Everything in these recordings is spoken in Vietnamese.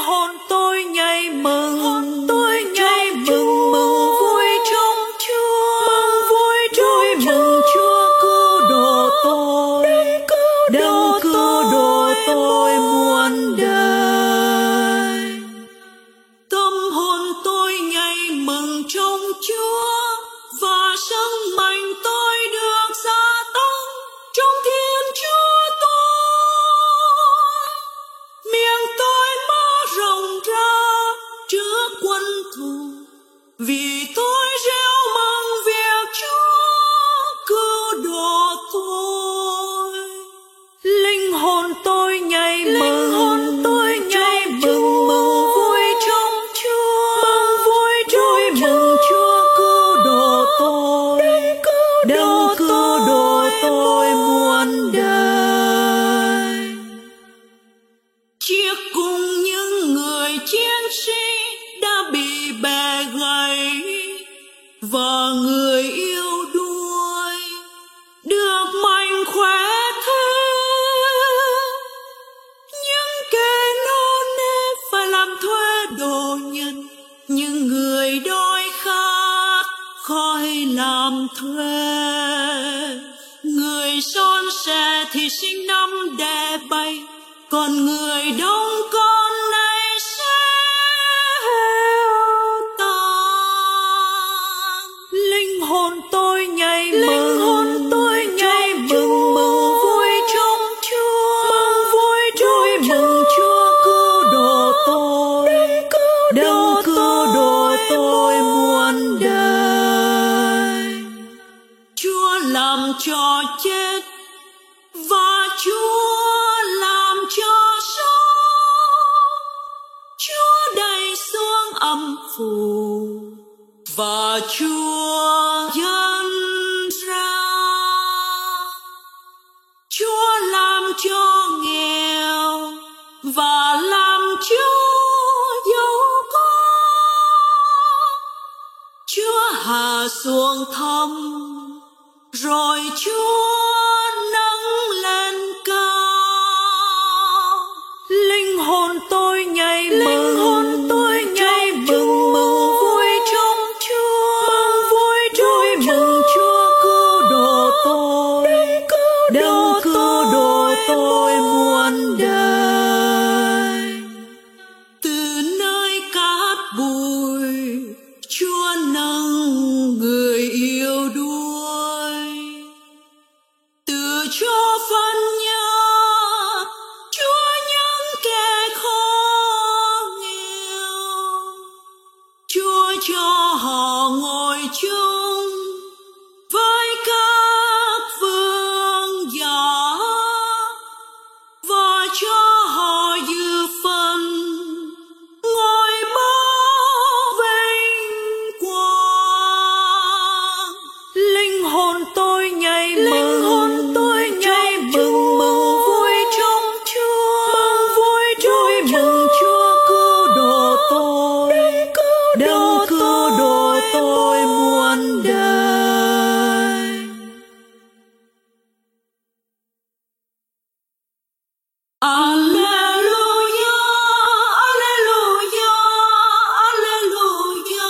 hồn tôi nhảy mừng, mừng vui trong Chúa, vui mừng Chúa cứu độ tôi, đấng cứu độ tôi muôn đời. Tâm hồn tôi nhảy mừng trong Chúa, và sức mạnh tôi được gia tăng trong Thiên Chúa tôi. Miệng tôi mở rộng ra trước quân thù, vì tôi reo mừng việc Chúa cứu độ tôi. Linh hồn tôi nhảy mừng, mừng vui trong Chúa, vui mừng Chúa cứu độ tôi, đấng cứu độ tôi muôn đời. Chiếc cùng những người chiến sĩ đã bị bẻ gãy, và người yêu đuối được mạnh khỏe thêm. Những kẻ nô nếp phải làm thuê đồ nhân, những người đói khát khỏi làm thuê. Người son sẻ thì sinh năm đẻ bay, còn người đông con này sẽ tàn. Linh hồn tôi nhảy mừng, mừng vui trong Chúa, vui mừng Chúa cứu độ tôi, đấng cứu độ tôi muôn đời. Chúa làm cho chết và Chúa làm cho sống, Chúa đẩy xuống âm phủ và Chúa nhân ra. Chúa làm cho nghèo và làm cho giàu có, Chúa hạ xuống thăm rồi Chúa nâng lên cao. Linh hồn tôi nhảy mừng, mừng vui trong Chúa, vui mừng Chúa cứu độ tôi, đấng cứu độ tôi muôn đời. Từ nơi cát bụi Chúa nâng người yêu đuối, từ cho phân nhớ Chúa những kẻ khó nghèo. Chúa cho họ ngồi chung với các vương giả, và cho họ dư phần ngôi bao vinh quang. Linh hồn tôi nhảy mừng, mừng vui trong Chúa, vui mừng Chúa cứu độ tôi, đấng cứu độ tôi muôn đời. Alleluia, alleluia, alleluia.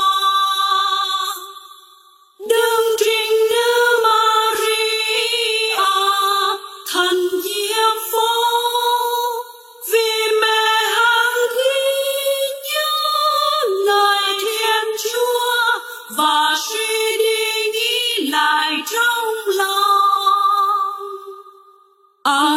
Đấng trinh nữ Maria thần diêm phó, vì mẹ hằng ghi nhớ lời Thiên Chúa và suy đi nghĩ lại trong lòng.